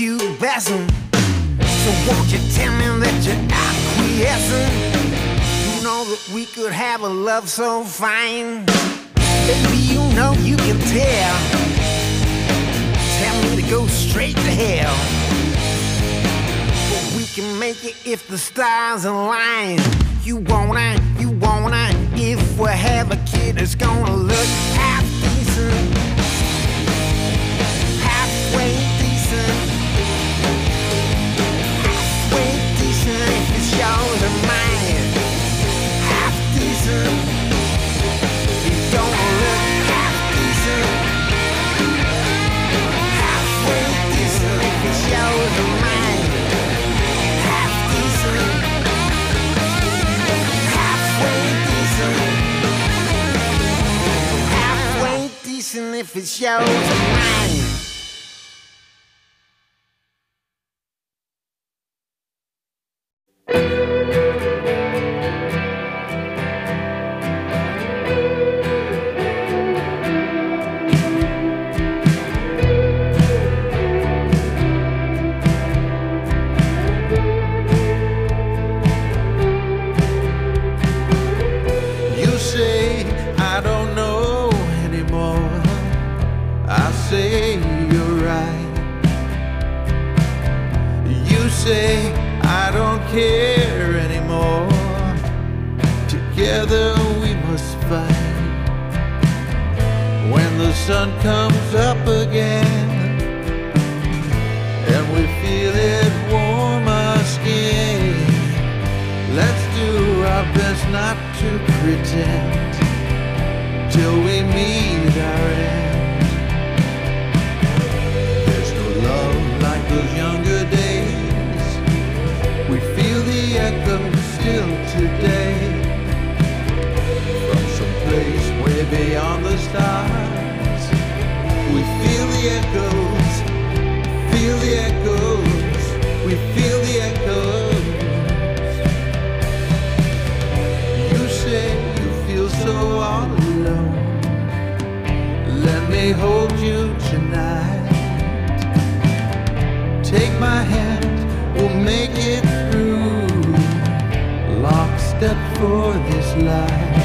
pubescent. So won't you tell me that you're acquiescent? You know that we could have a love so fine. Baby, you know you can tell. Tell me to go straight to hell. But we can make it if the stars align. You wanna, if we have a kid that's gonna look half decent, halfway decent, halfway decent if it's yours or mine, half decent, he's gonna look half decent, halfway decent if it's yours or mine, half decent. If it's yours or mine. You say I don't know anymore. I say you're right. You say I don't care anymore. Together we must fight. When the sun comes up again and we feel it warm our skin, let's do our best not to pretend till we meet our end. Like those younger days, we feel the echo still today. From some place way beyond the stars, we feel the echoes, feel the echoes, we feel the echoes. You say you feel so all alone. Let me hold you tonight. Take my hand, we'll make it through, lockstep for this life.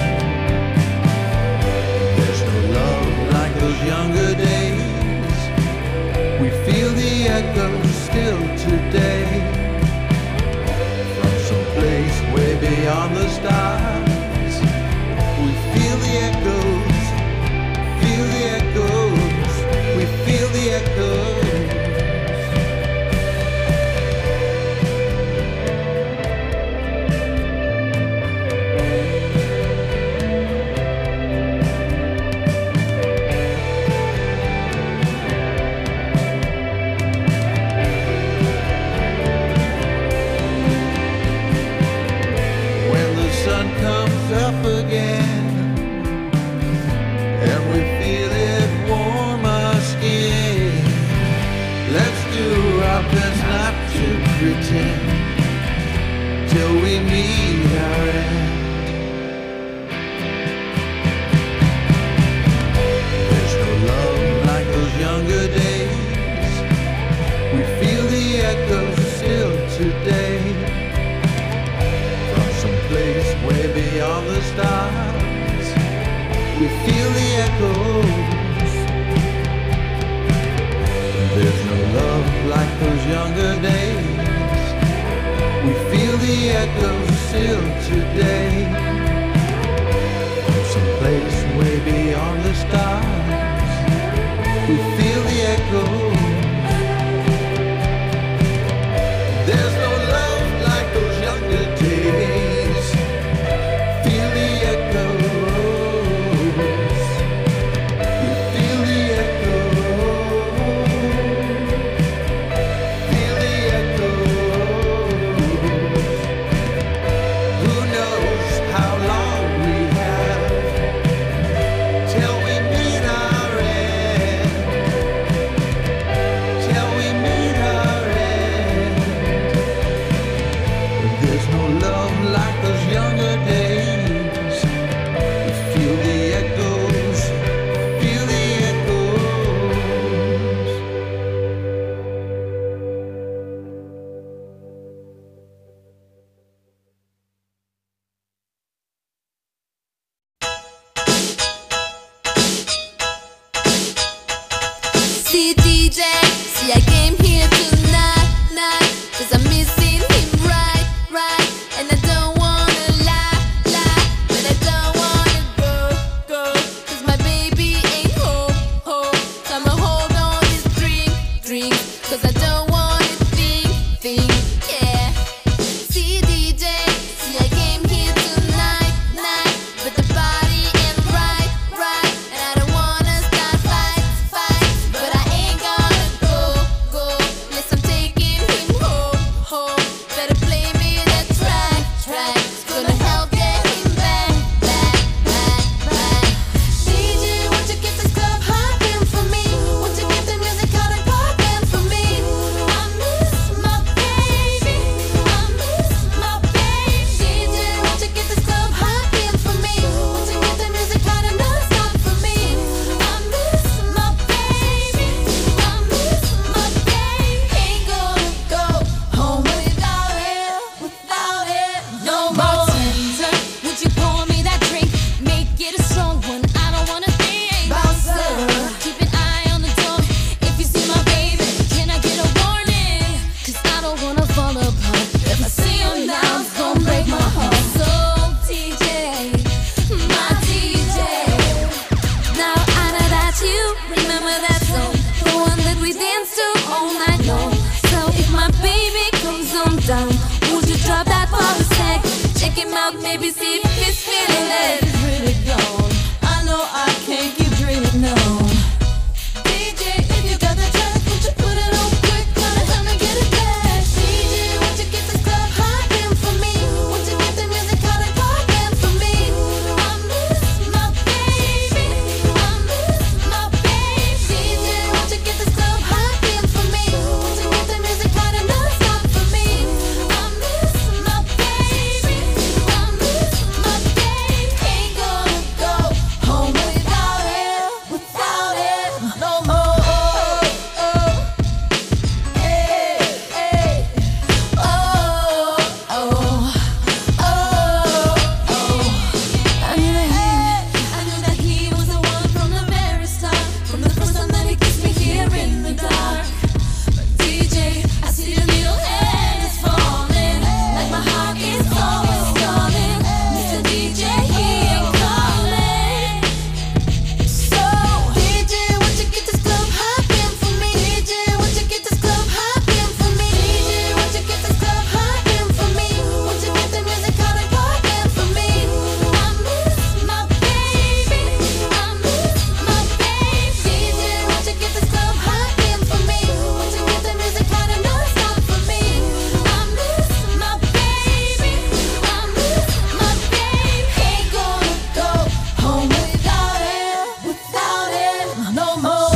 There's no love like those younger days. We feel the echoes still today. From some place way beyond the stars, we feel the echoes, feel the echoes, we feel the echoes. Up again and we feel it warm our skin, let's do our best not to pretend till we meet our end. There's no love like those younger days. We feel the echoes still today. Place way beyond the stars, we feel the echoes. There's no love like those younger days. We feel the echoes still today. From some place way beyond the stars, we feel the echoes. There's no love like those younger days. See DJ, see I came here tonight, night, 'cause I'm missing him right, and I don't wanna lie, but I don't wanna go, 'cause my baby ain't home, so I'ma hold on this drink, 'cause I don't wanna think, yeah. See DJ, see I came here tonight, night, but the body ain't right, and I don't wanna start fight, but I ain't gonna go, unless I'm taking him home. Better play me that track, it's gonna help get him back. DJ, won't you get this club hopping for me? Won't you get the music out and popping for me? I miss my baby, DJ, won't you get this club hopping for me? Won't you get the music out and not stop for me? I miss my baby, ain't gonna go home without it no more. Bartender, would you pour me that drink? Make it a strong one, I don't wanna think. Bouncer, keep an eye on the door. If you see my baby, can I get a warning? 'Cause I don't wanna fall apart. If I see him now, it's gonna break my heart. So DJ, my DJ, now I know that you remember that song, the one that we danced to all night long. So if my baby comes on down, would you drop that for a sec? Check him out, maybe see if he's feeling it. It's really gone. I know I can't keep dreaming, no. DJ, if you got that track, won't you put it on quick? Gonna help me get it back. DJ, won't you get this club hopping for me? Won't you get the music out and popping for me? I miss my baby, DJ, won't you get this club hopping for me? Won't you get the music out and not stop for me? I miss my baby, ain't gonna go home without it no more. Hey, I knew that he was the one from the very start, from the first time that he kissed me here in the dark. But DJ, I see your little hand is falling, like my heart is always stalling. Mr. DJ, he ain't calling. So DJ, won't you get this club hopping for me? DJ, won't you get this club hopping for me? DJ, won't you get this club hopping for me? Won't you get the music out and popping for me? I miss my baby, DJ, won't you get this club hopping for me? Won't you get the music out and not stop for me? I miss my baby, ain't gonna go home without it no more.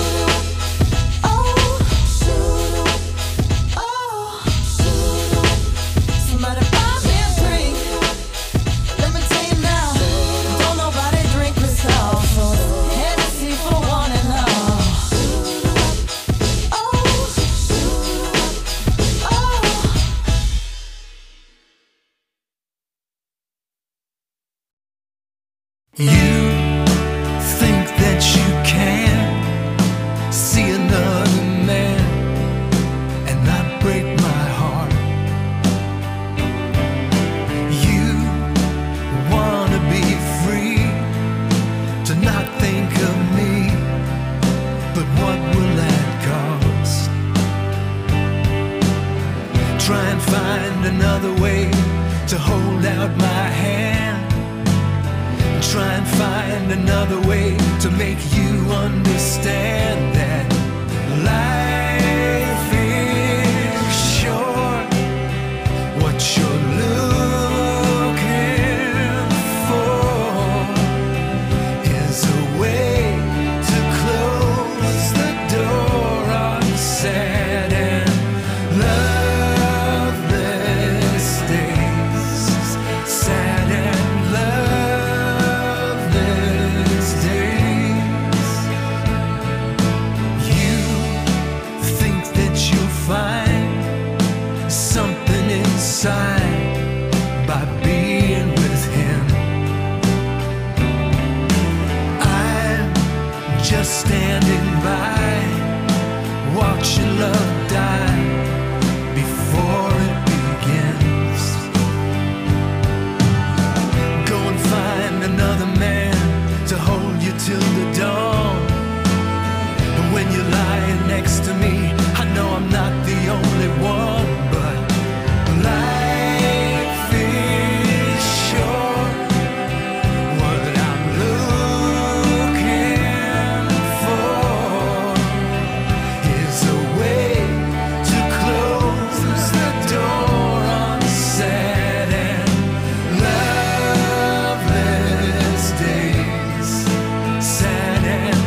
Somebody buy me a drink. Let me tell you now, don't nobody drink this all. So Hennessy for one and all. You think that you can see another man and not break my heart. You wanna be free to not think of me, but what will that cost? Try and find another way to hold out my hand. Try and find another way to make you understand that life is short. What you're looking for is a way to close the door on sad and loveless days. Sad and loveless days. love die before it begins. Go and find another man to hold you till the dawn. And when you're lying next to me, I know I'm not the only one, but life is short. What I'm looking for is a way to close the door on sad and loveless days. Sad and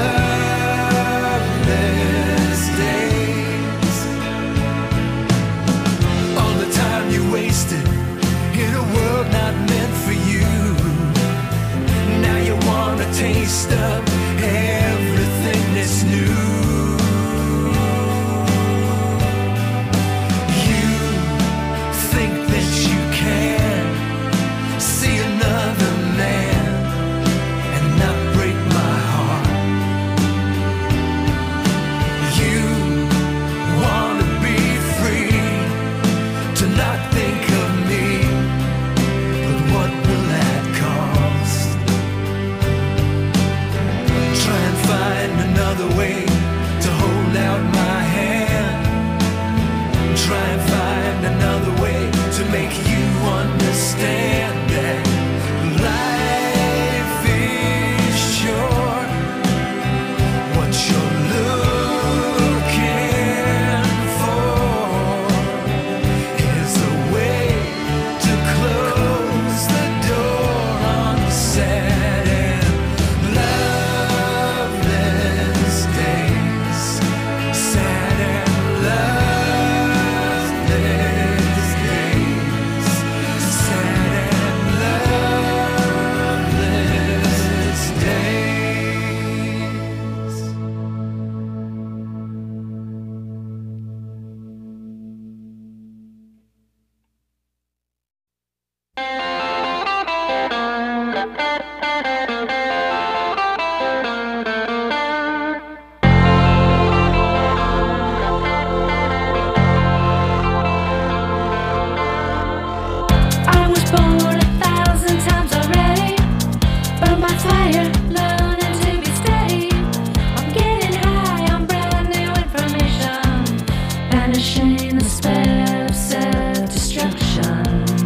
loveless days. All the time you wasted in a world not meant for you. Now you want a taste of everything that's new. You think that you can see another man and not break my heart. You want to be free, to not think of me, but what will that cost? Try and find another way to hold out my hand. Try and find another way to make you understand that life is short. What you're looking for is a way to close the door on sad and loveless days. Sad and loveless days. Sad and loveless days. I was born 1,000 times already, burned by fire, learning to be steady. I'm getting high on brand new information, banishing the spell of self-destruction.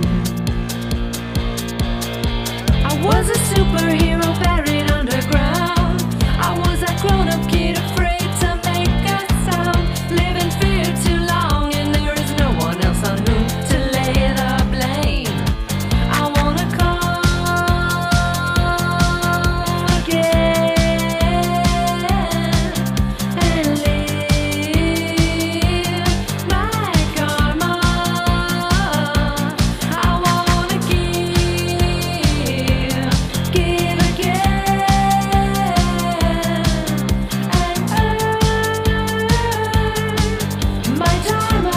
I was a superhero buried underground. I was that grown-up kid afraid to make a sound, living fear too long, and there is no one else on whom to lay the blame. I wanna come again and live my karma. I wanna give again and earn my dharma.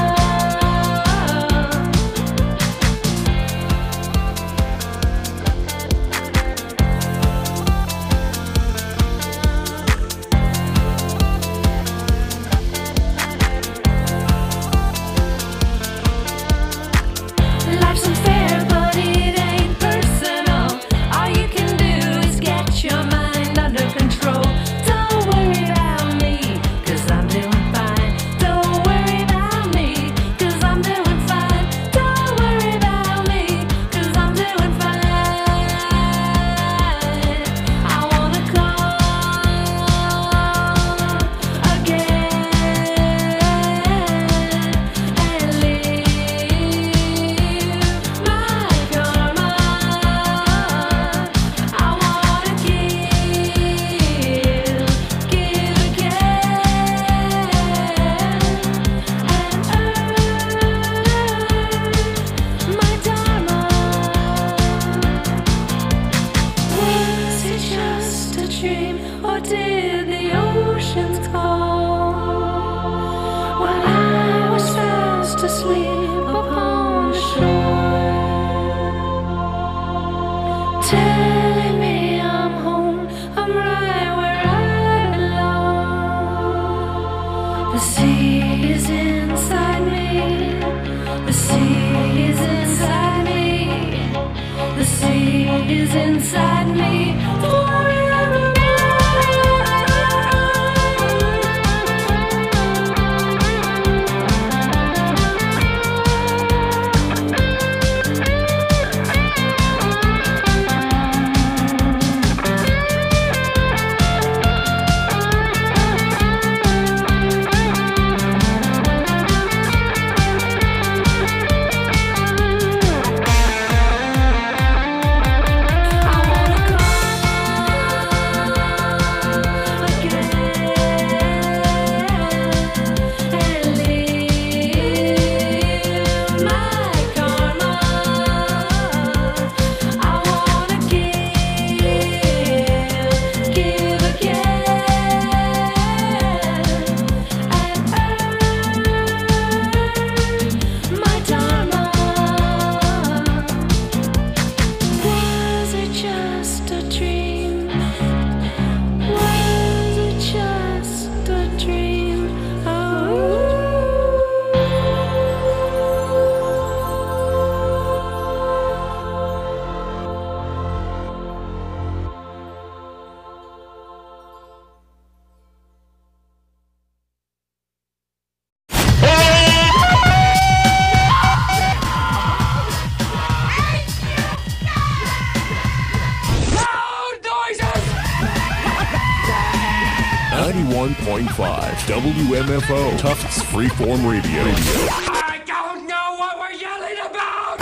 Life's unfair, but it ain't personal. All you can do is get your mind under control. Don't worry about me, 'cause I'm doing fine. Don't worry about me, 'cause I'm doing fine. Don't worry about me, 'cause I'm doing fine. I wanna come again and live my karma. I wanna give again and earn my dharma. Was it just a dream, or did the oceans call? While I was fast asleep upon the shore, telling me I'm home, I'm right where I belong. The sea 91.5 WMFO Tufts Freeform Radio. I don't know what we're yelling about!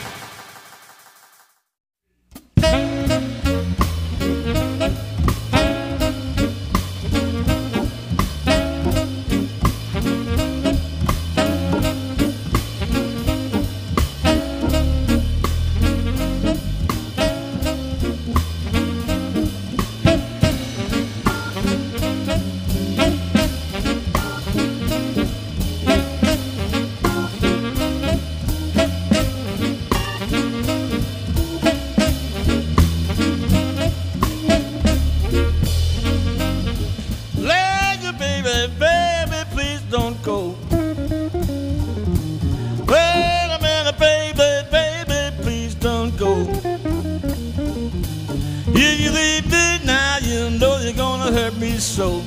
So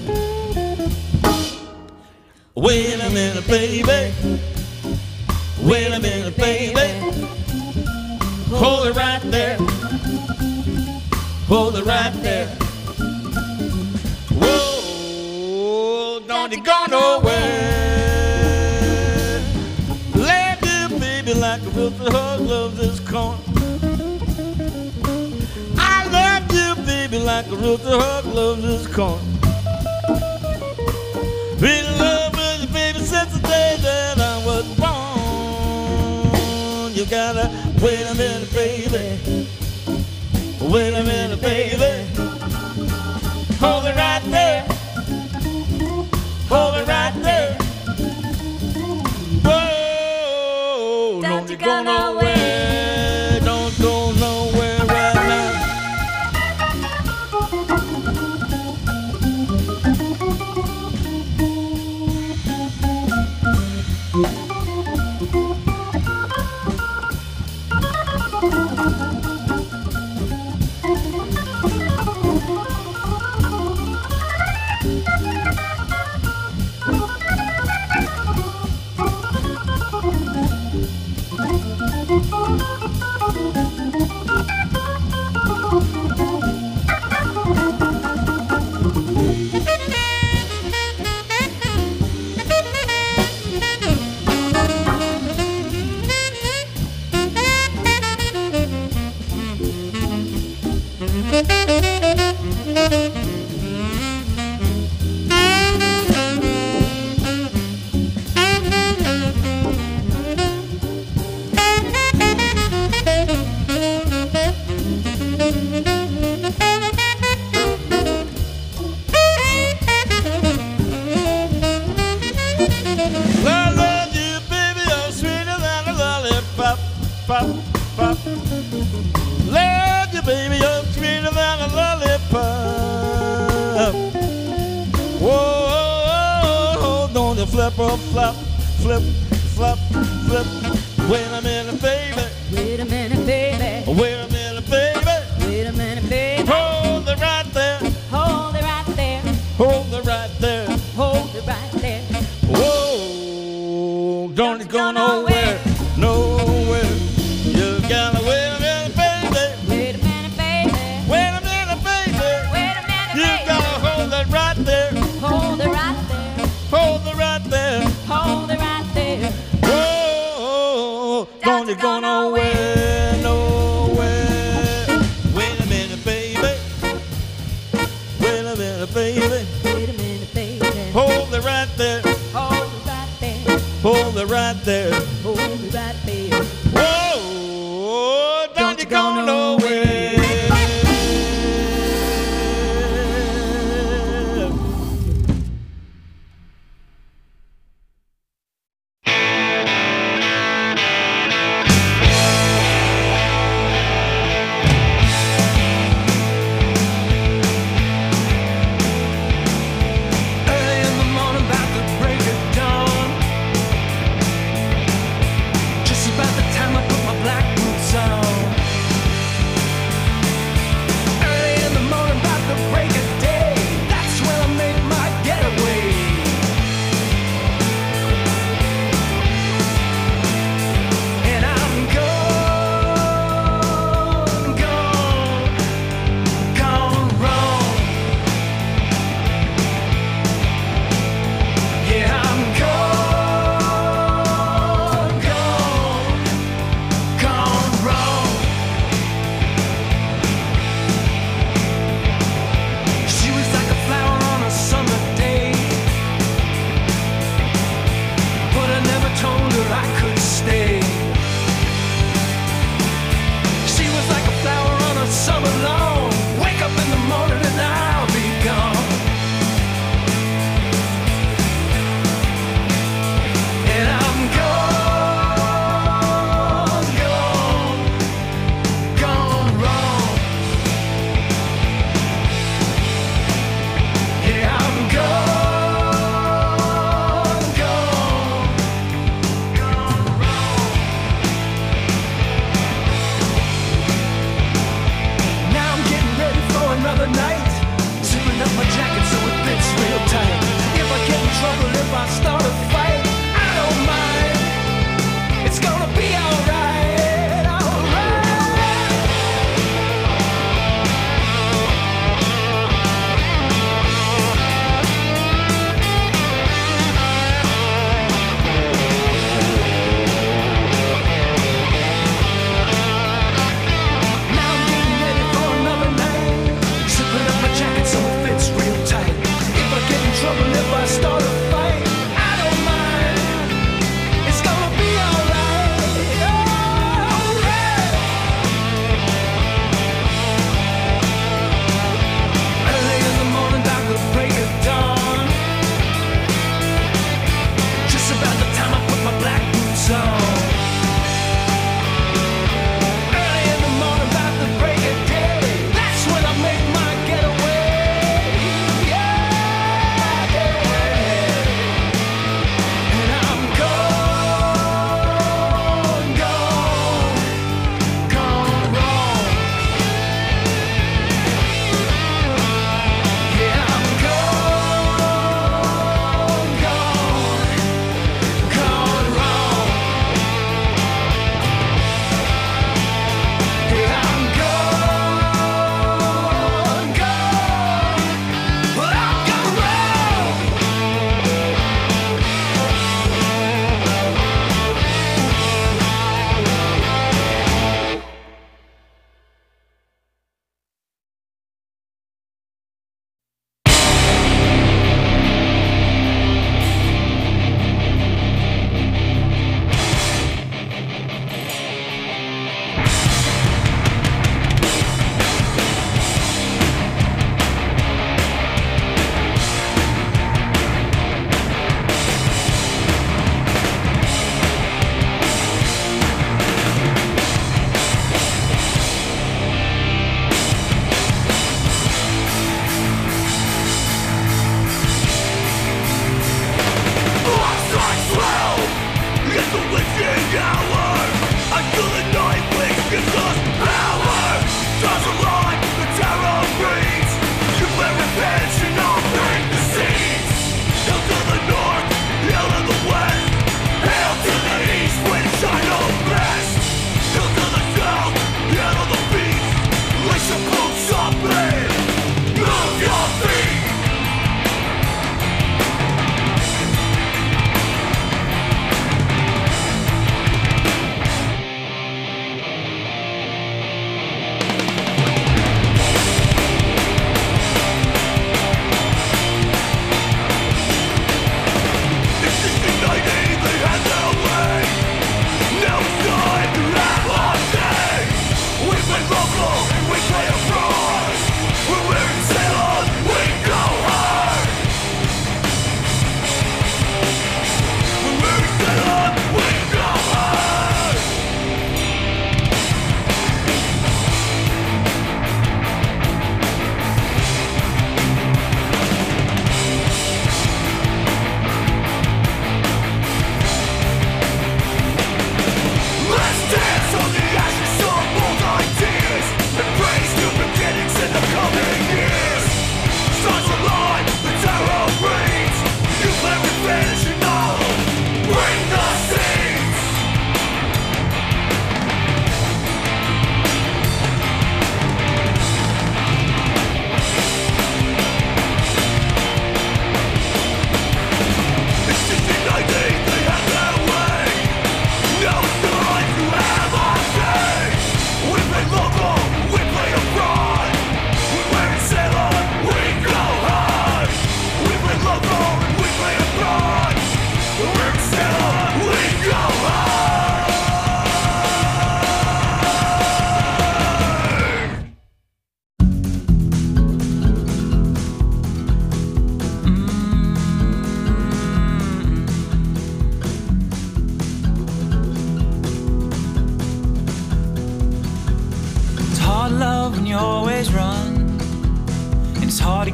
wait a minute, baby. Wait a minute, baby. Hold it right there. Hold it right there. Whoa, don't you go nowhere. Love you, baby, like a wilted hug loves this corn. I love you, baby, like a wilted hug loves this corn. Been in love with you, baby, since the day that I was born. You gotta wait a minute, baby. Wait a minute, baby. Hold it right there. Hold it right there. Whoa, don't you go nowhere. Don't go nowhere right now.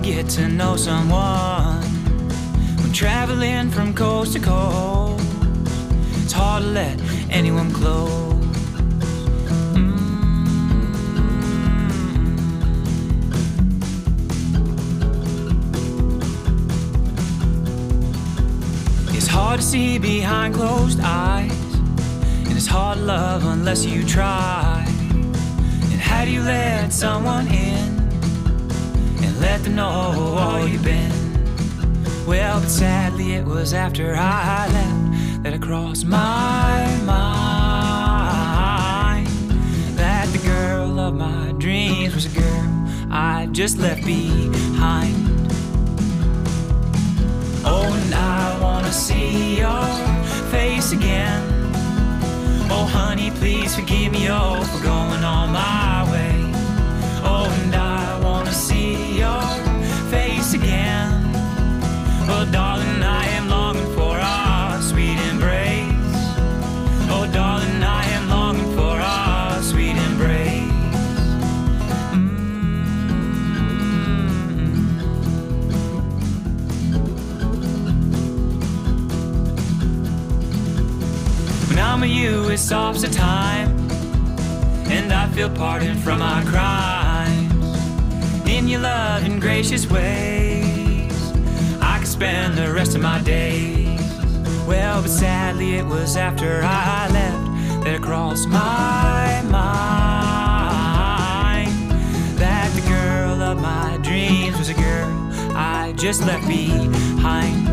get to know someone when traveling from coast to coast. It's hard to let anyone close. It's hard to see behind closed eyes, and it's hard to love unless you try. And how do you let someone in and let them know all you've been? Well, but sadly it was after I left that it crossed my mind that the girl of my dreams was a girl I just left behind. Oh, and I wanna see your face again. Oh, honey, please forgive me, oh, for going on my way. Oh, and I wanna see your face again. Oh, darling, I am longing for our sweet embrace. Oh, darling, I am longing for our sweet embrace. When I'm with you, it stops the time, and I feel pardon from my crimes. In your loving, gracious ways, I could spend the rest of my days. Well, but sadly it was after I left that it crossed my mind that the girl of my dreams was a girl I just left behind.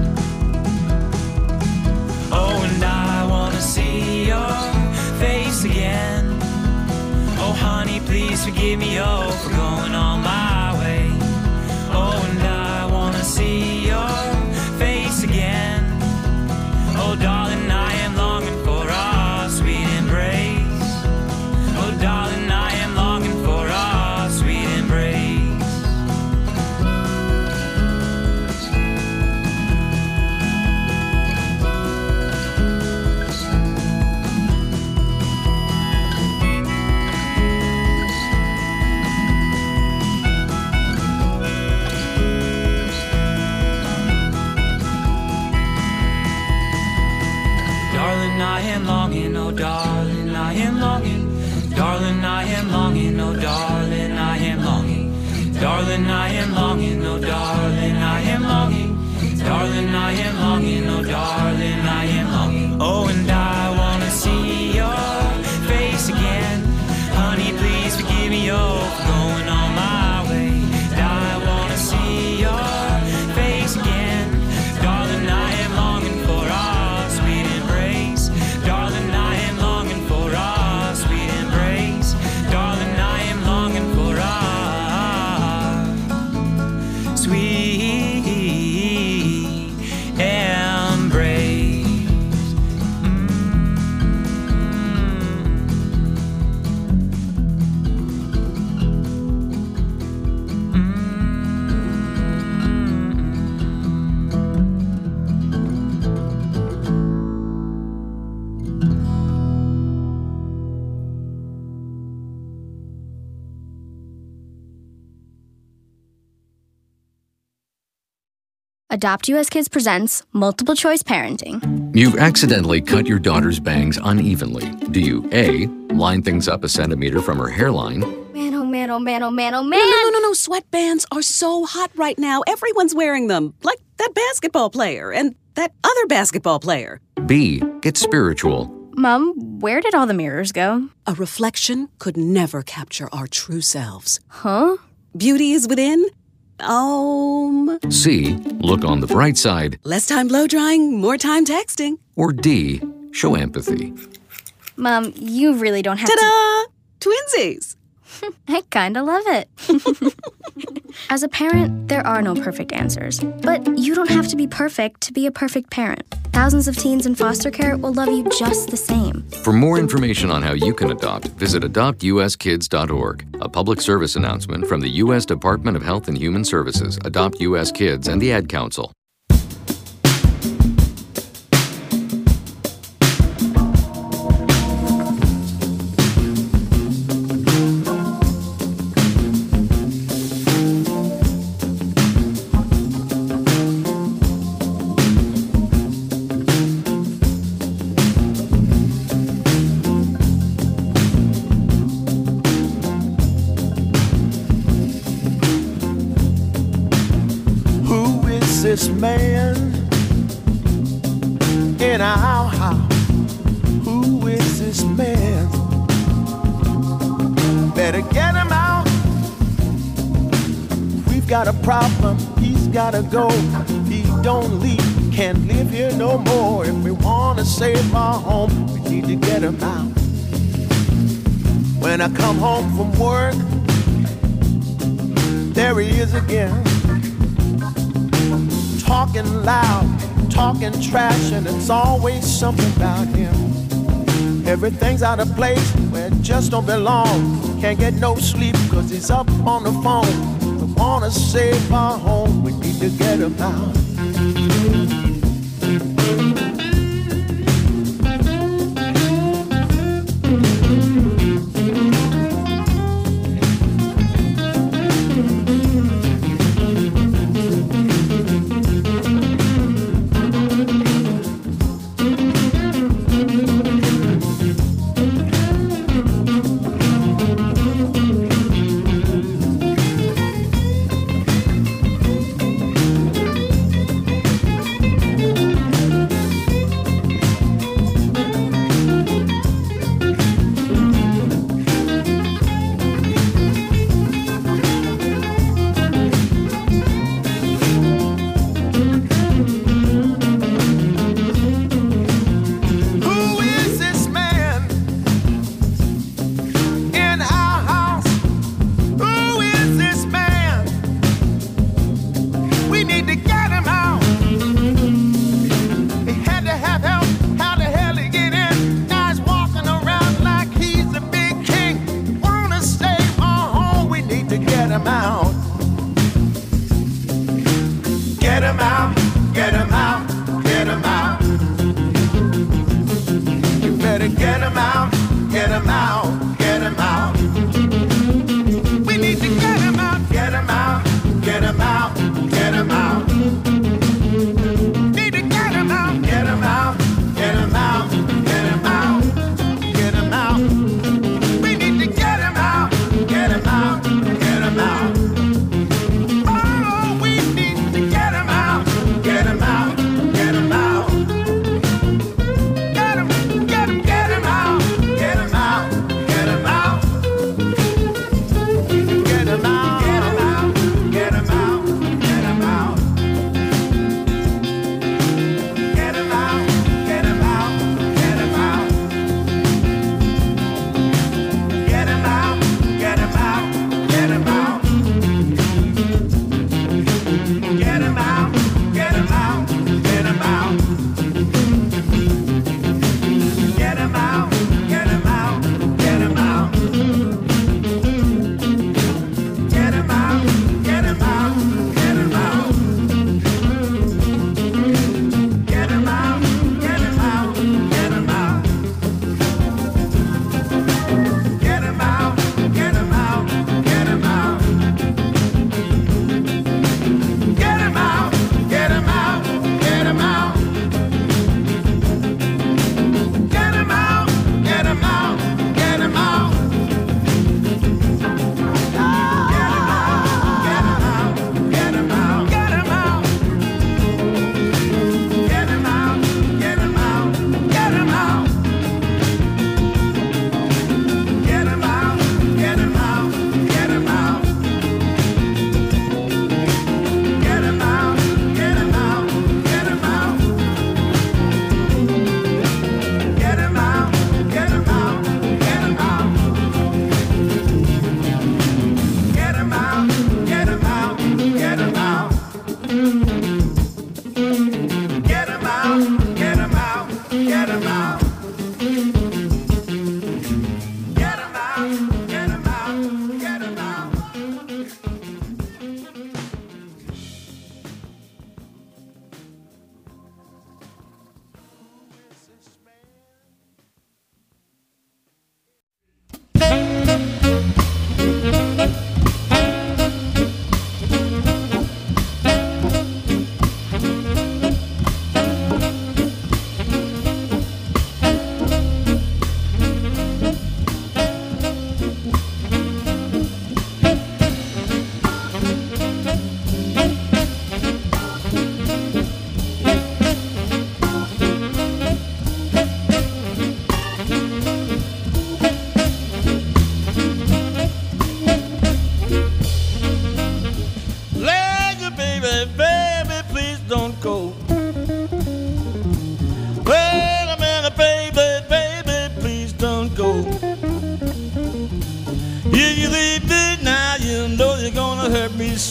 Oh, and I wanna see your face again. Oh, honey, please forgive me, oh, for going on my way. Oh, and I wanna see your face again. Oh, darling, I am longing for our sweet embrace. Oh, darling, I am longing for our sweet embrace. Darling, I am longing, oh darling, I am longing. Darling, I am longing, oh darling, I am longing. Darling, I am longing, oh darling, I am longing. Darling, I am longing, oh darling, I am longing. Oh, and I wanna see your face again. Honey, please forgive me, oh, for going on my way. I wanna see your face again. Darling, I am longing for our sweet embrace. Darling, I am longing for our sweet embrace. Darling, I am longing for our sweet embrace. Adopt US Kids presents Multiple Choice Parenting. You've accidentally cut your daughter's bangs unevenly. Do you A, line things up a centimeter from her hairline? Man, oh man, oh man, oh man, oh man! No. Sweatbands are so hot right now. Everyone's wearing them. Like that basketball player and that other basketball player. B, get spiritual. Mom, where did all the mirrors go? A reflection could never capture our true selves. Huh? Beauty is within. C, look on the bright side. Less time blow drying, more time texting. Or D, show empathy. Mom, you really don't have Ta-da! Twinsies! I kinda love it. As a parent, there are no perfect answers. But you don't have to be perfect to be a perfect parent. Thousands of teens in foster care will love you just the same. For more information on how you can adopt, visit adoptuskids.org. A public service announcement from the U.S. Department of Health and Human Services, Adopt U.S. Kids, and the Ad Council. this man in our house? Who is this man? Better get him out. We've got a problem, he's gotta go. If he don't leave, can't live here no more. If we wanna save our home, we need to get him out. When I come home from work, there he is again, talking loud, talking trash, and it's always something about him. Everything's out of place where it just don't belong. Can't get no sleep cause he's up on the phone. We wanna save our home, we need to get him out.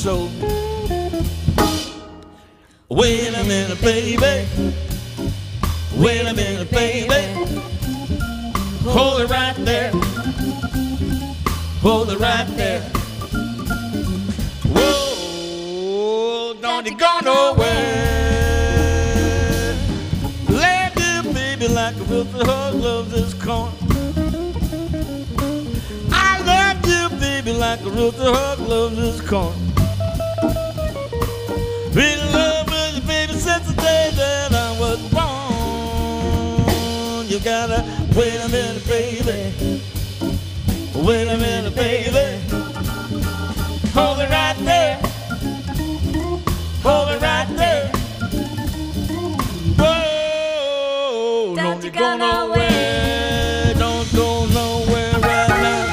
soul. Wait a minute, baby. Wait a minute, baby. Hold it right there. Hold it right there. Whoa, don't you go nowhere. Love you, baby, like a wilted hog loves his corn. I love you, baby, like a wilted hog loves his corn. Been in love with you, baby, since the day that I was born. You gotta wait a minute, baby. Wait a minute, baby. Hold it right there. Hold it right there. Whoa, don't you go nowhere. Don't go nowhere right now.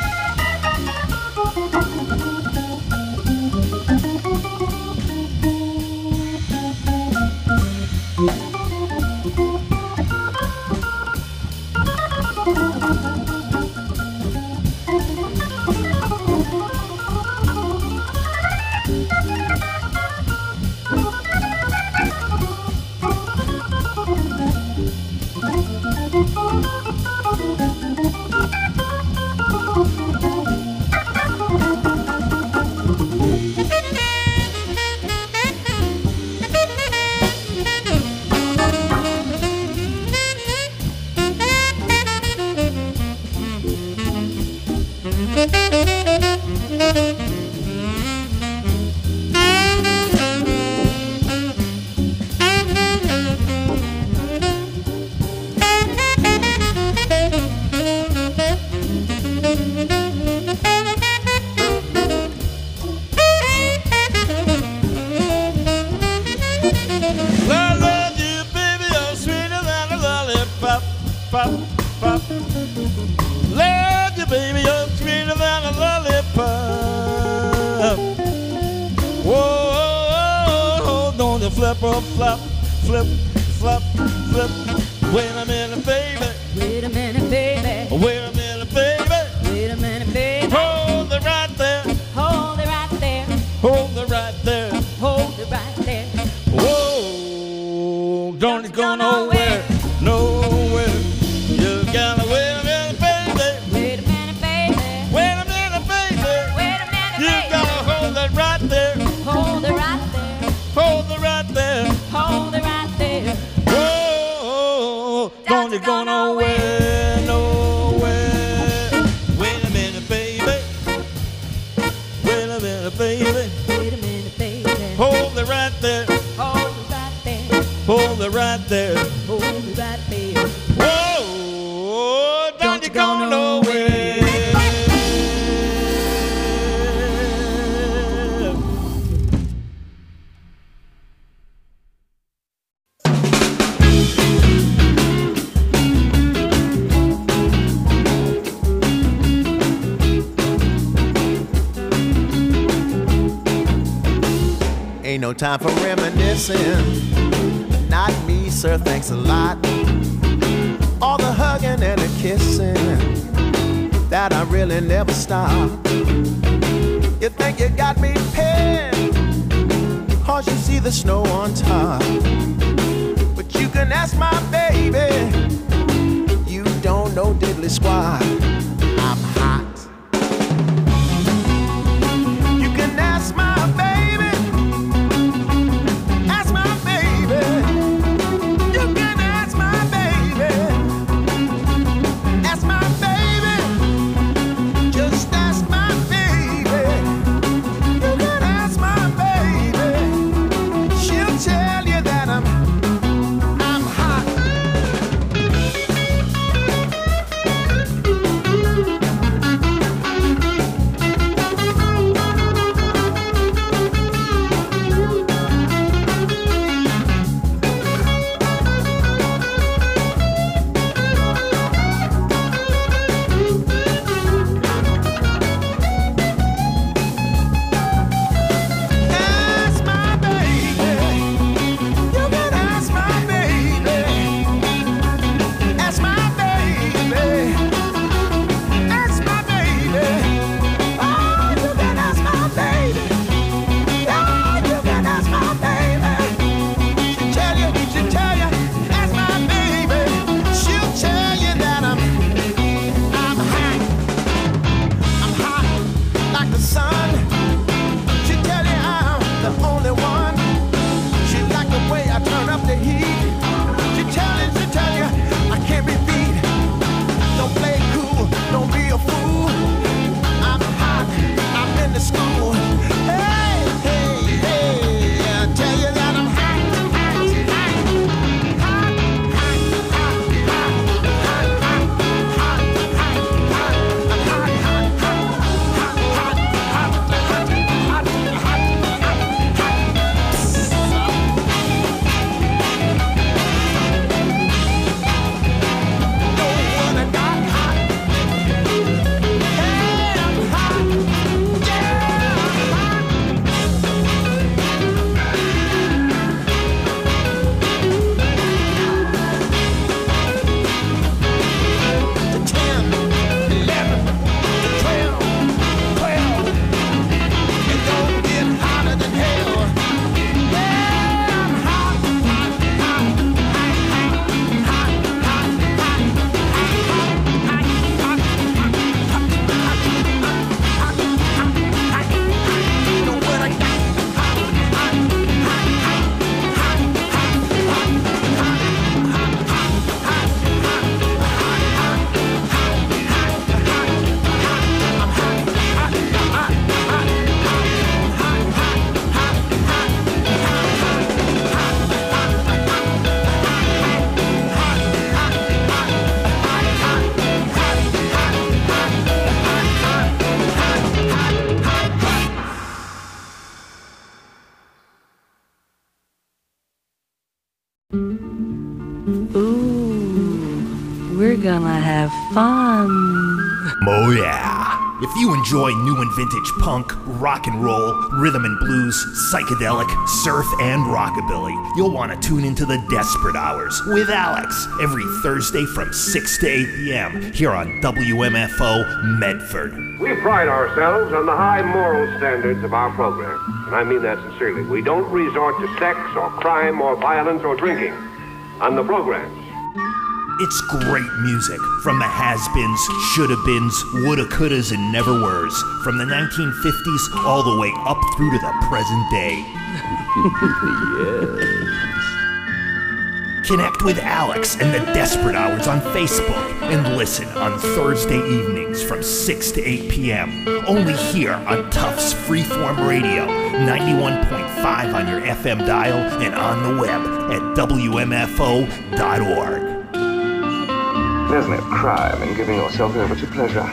Ain't no time for reminiscing. Not me, sir, thanks a lot. All the hugging and the kissing that I really never stopped. You think you got me pinned, 'cause you see the snow on top. But you can ask my baby, you don't know diddly squat. I'm hot. You can ask my baby, ask my baby. You can ask my baby, ask my baby. Just ask my baby. You can ask my baby. She'll tell you that I'm hot. Ooh, we're gonna have fun. Oh yeah. If you enjoy new and vintage punk, rock and roll, rhythm and blues, psychedelic, surf, and rockabilly, you'll want to tune into the Desperate Hours with Alex every Thursday from 6 to 8 p.m. here on WMFO Medford. We pride ourselves on the high moral standards of our program, and I mean that sincerely. We don't resort to sex or crime or violence or drinking on the programs. It's great music from the has-beens, shoulda-beens, woulda-couldas, and never-weres, from the 1950s all the way up through to the present day. Yes. Connect with Alex and the Desperate Hours on Facebook and listen on Thursday evenings from 6 to 8 p.m. Only here on Tufts Freeform Radio, 91.5 on your FM dial and on the web at WMFO.org. There's no crime in giving yourself over to pleasure.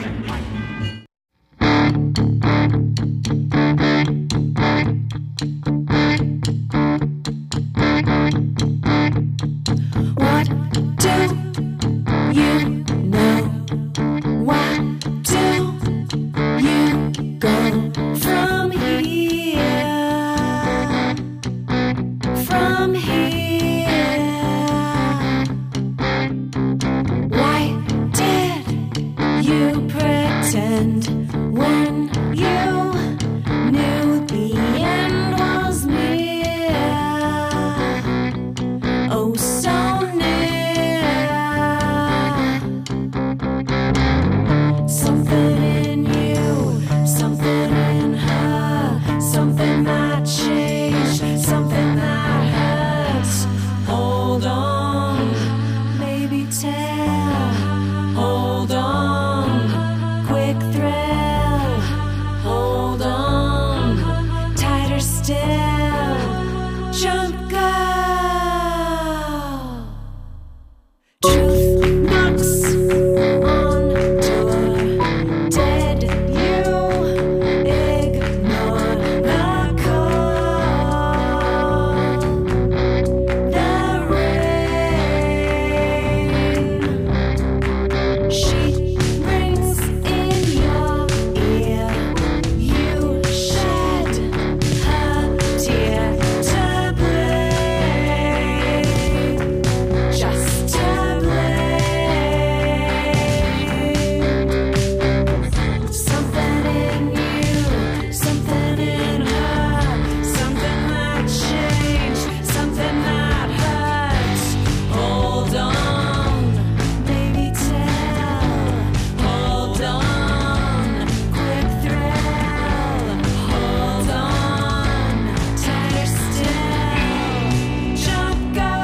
What do you know? Why do you go from here? From here? Why did you pretend when you knew the end was near? Oh, so near. Something in you, something in her, something that changed, something that hurts. Hold on, maybe tell. Hold on, quick thrill. Hold on, tighter still. Jump, go. Truth knocks on door. Did you ignore the call? The rain. She rings in your ear. You shed her tear to blame. Just to blame. Something in you, something in her, something that changed, something that hurts. Hold on, baby, tell. Hold on, quick thrill. Hold on, tighter still. Jump, go.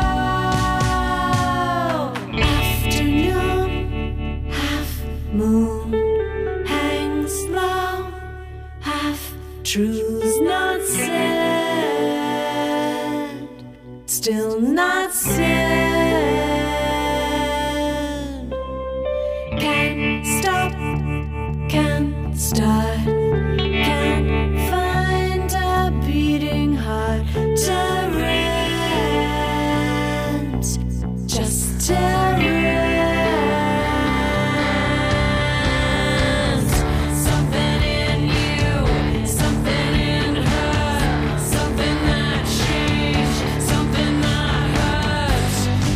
Afternoon, half moon, hangs low, half truths not said, still not said. Can't stop, can't start, can't find a beating heart to rent, just to rent. Something in you, something in her, something that changed, something that hurts.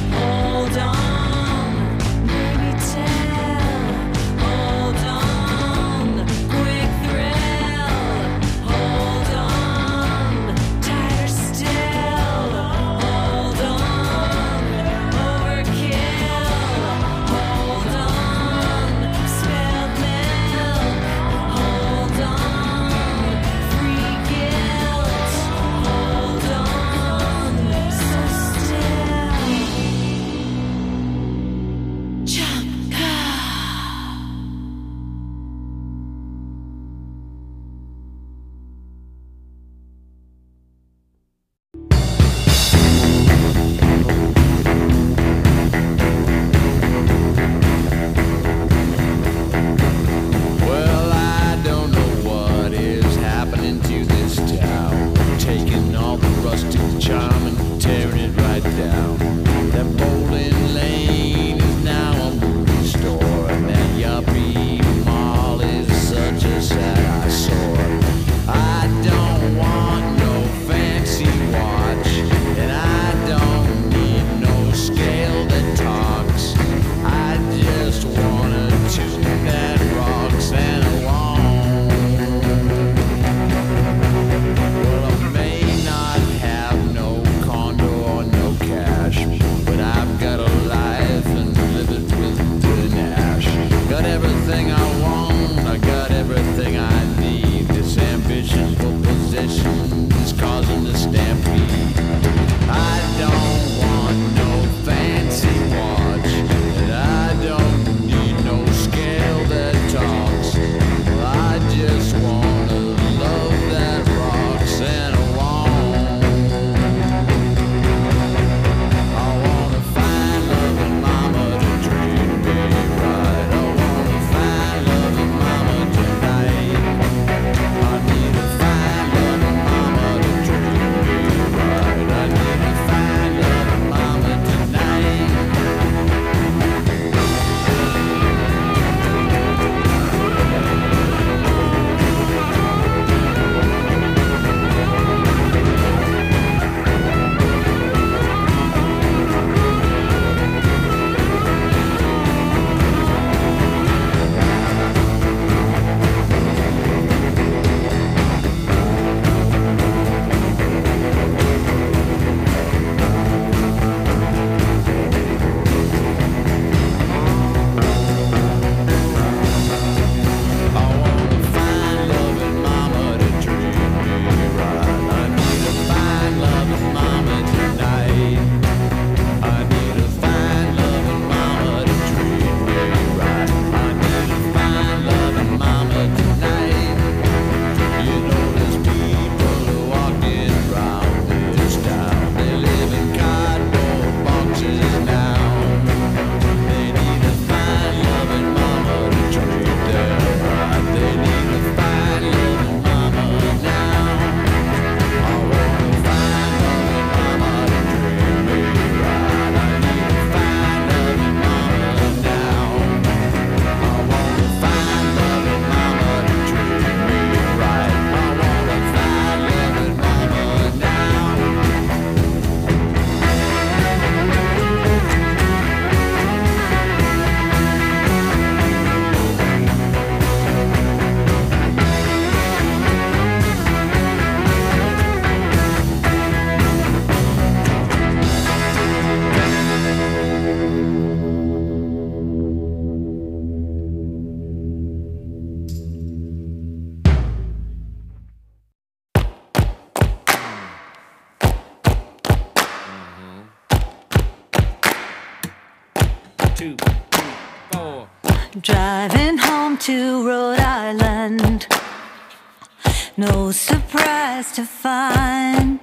2, 4. Driving home to Rhode Island, no surprise to find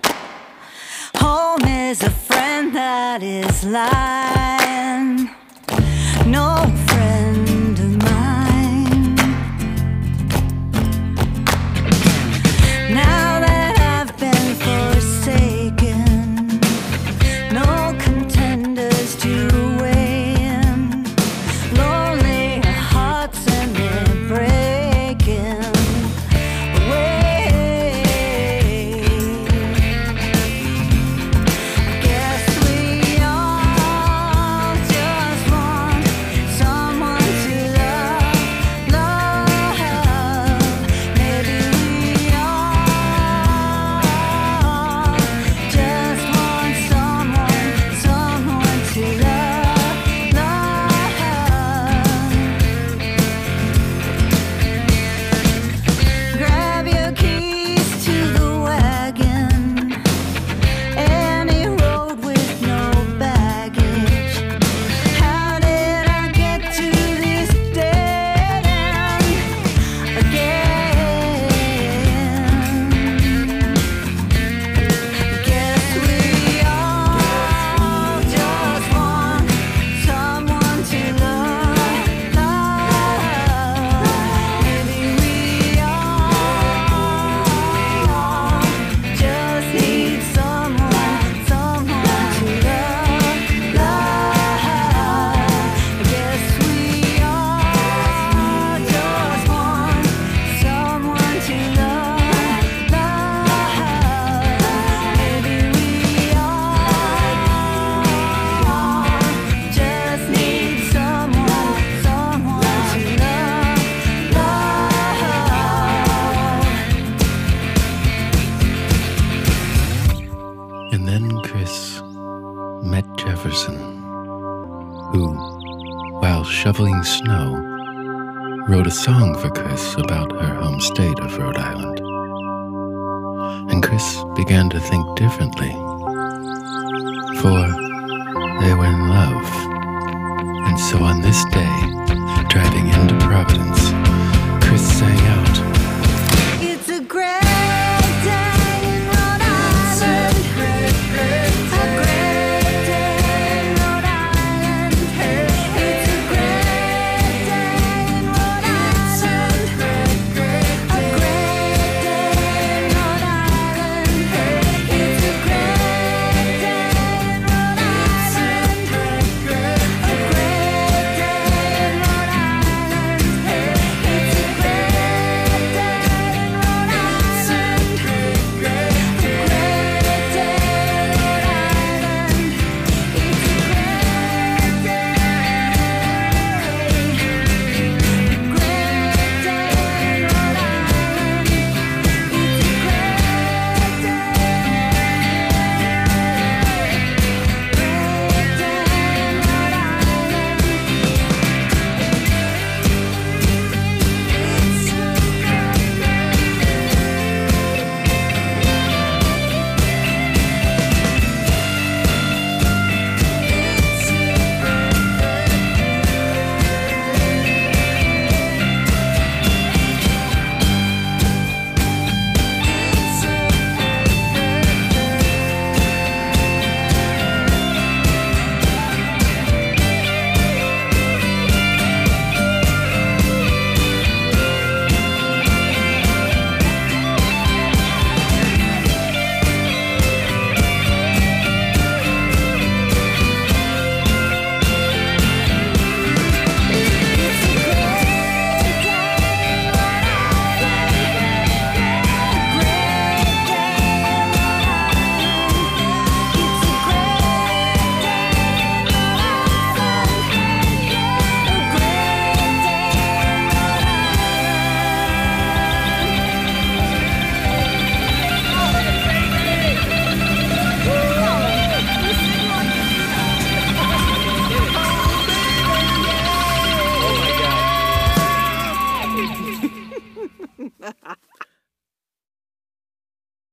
home is a friend that is lying, no friend of mine. Now that I've been forsaken, no contenders to weigh in, lonely hearts and they're breaking away. Guess we all just want someone to love, love. Maybe we all just want someone to love, love. Grab your keys to the wagon, any road with no baggage. How did I get to this dead end again? Guess we all just want someone to love, love. Maybe we all just need someone to love, love. Guess we all just want someone to love, love. Maybe we all just need someone to love, love. And then Chris met Jefferson, who, while shoveling snow, wrote a song for Chris about her home state of Rhode Island. And Chris began to think differently, for they were in love. And so on this day, driving into Providence, Chris sang out, It's a great day in Rhode Island. A great day in Rhode Island. It's a great day in Rhode Island. A great day in Rhode Island. It's a great day in Rhode Island. A great day in Rhode Island. It's a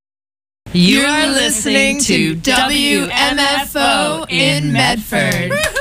You are listening to WMFO in Medford.